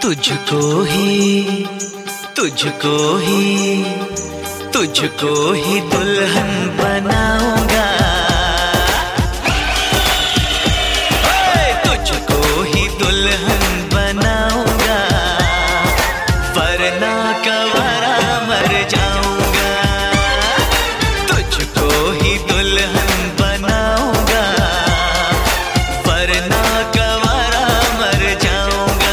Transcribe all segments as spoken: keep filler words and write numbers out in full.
तुझको ही तुझको ही तुझको ही दुल्हन बनाऊंगा, तुझको ही दुल्हन बनाऊंगा, वरना कवारा मर जाऊंगा। तुझको ही दुल्हन बनाऊंगा, वरना कवारा मर जाऊंगा।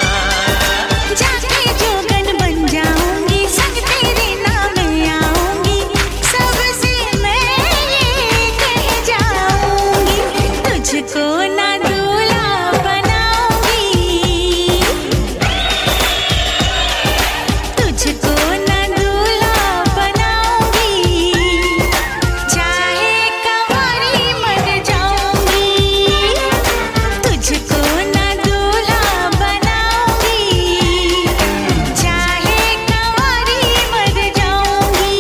जाके जोगन बन जाऊंगी, संग तेरे नाम आऊंगी, सबसे मैं ये कह जाऊंगी, तुझको ना दूल्हा बनाऊंगी, तुझको ना दूल्हा बनाऊंगी, चाहे कंवारी मर जाऊंगी, तुझको ना दूल्हा बनाऊंगी, चाहे कंवारी मर जाऊंगी।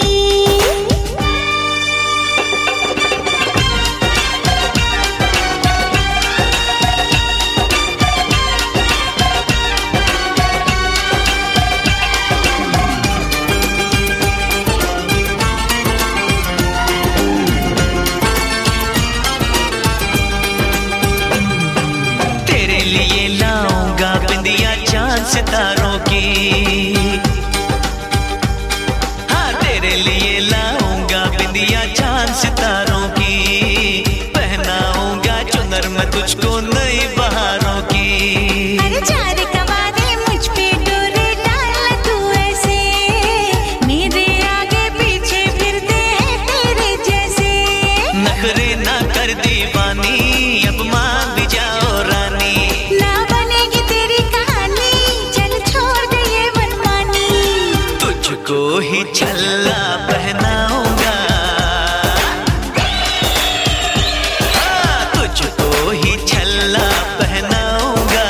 तेरे लिए लाऊंगा बिंदिया चांद सितारों की, हाँ तेरे लिए लाऊंगा बिंदिया चांद सितारों की, पहनाऊंगा चुनर मैं तुझको नई बहारों की। अरे चार कवारे मुझ पे डोरे डाल तू ऐसे, मेरे आगे पीछे फिरते हैं तेरे जैसे, नखरे ना कर दीवानी, अब मान भी जाओ रानी, ना बनेगी तेरी कहानी, चल छोड़ दे ये मनमानी, तुझको ही छल्ला पहनाऊंगा, हाँ तुझको ही छल्ला पहनाऊंगा,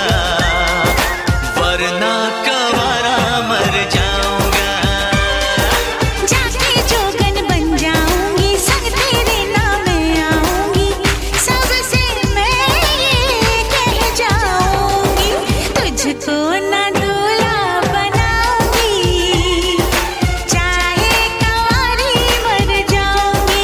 वरना कवारा मर जाऊंगा। जाके जोगन बन जाऊंगी, संग तेरे नाम आऊंगी, सबसे मैं ये कह जाऊंगी, तुझको ना दूल्हा बनाऊंगी, चाहे कंवारी मर जाऊंगी।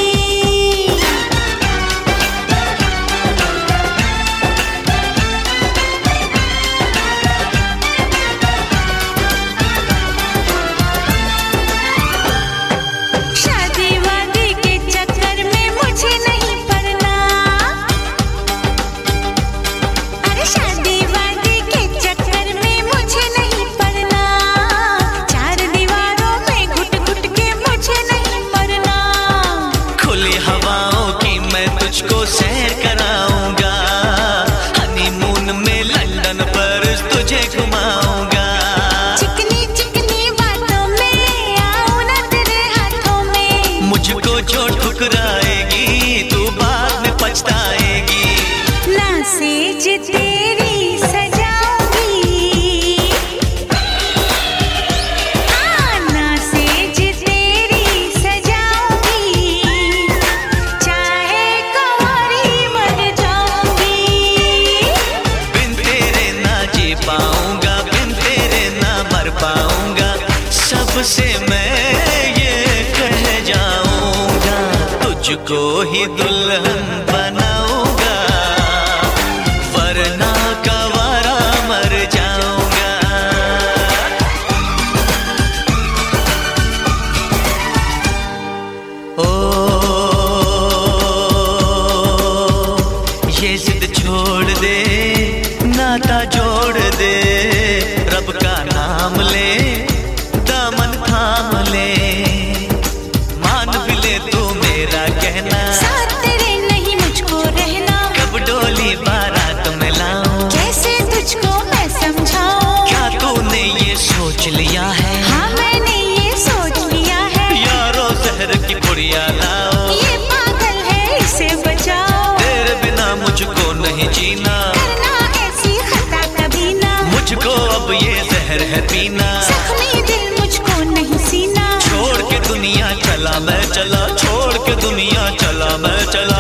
शादी वादी के चक्कर में मुझे नहीं पड़ना, अरे शादी वादी के चक्कर में मुझे नहीं पड़ना, चार दीवारों में घुट घुट के मुझे नहीं मरना, खुली हवाओं की मैं तुझको सैर कराऊंगा, हनीमून में लंदन पर तुझे घुमाऊंगा, चिकनी चिकनी बातों में आऊं ना तेरे हाथों में, मुझको जो ठुकराएगी तू बाद में पछताएगी, ना सेज तेरी सजाऊंगी, हाँ ना सेज तेरी सजाऊंगी, चाहे कंवारी मर जाऊंगी, बिन तेरे ना जी पाऊंगा, बिन तेरे ना मर पाऊंगा, सबसे मैं ये कह जाऊंगा, तुझको ही दुल्हन बनाऊंगा, वरना कवारा मर जाऊंगा। ओ ये जिद छोड़ दे, नाता जोड़ दे, रब का नाम ले, दामन थाम ले, मान भी ले तू मेरा कहना, साथ तेरे नहीं मुझको रहना, कब डोली बारात में लाऊं, कैसे तुझको मैं समझाऊं, क्या तूने ये सोच लिया है, हाँ मैंने ये सोच लिया है, यारो जहर की पुड़िया लाओ, ये पागल है इसे बचाओ, तेरे बिना मुझको नहीं जीना, करना ऐसी खता कभी ना, मुझको अब ये जहर है पीना, जख्मी दिल मुझको नहीं सीना, छोड़ के दुनिया चला मैं चला, छोड़ के दुनिया चला मैं चला।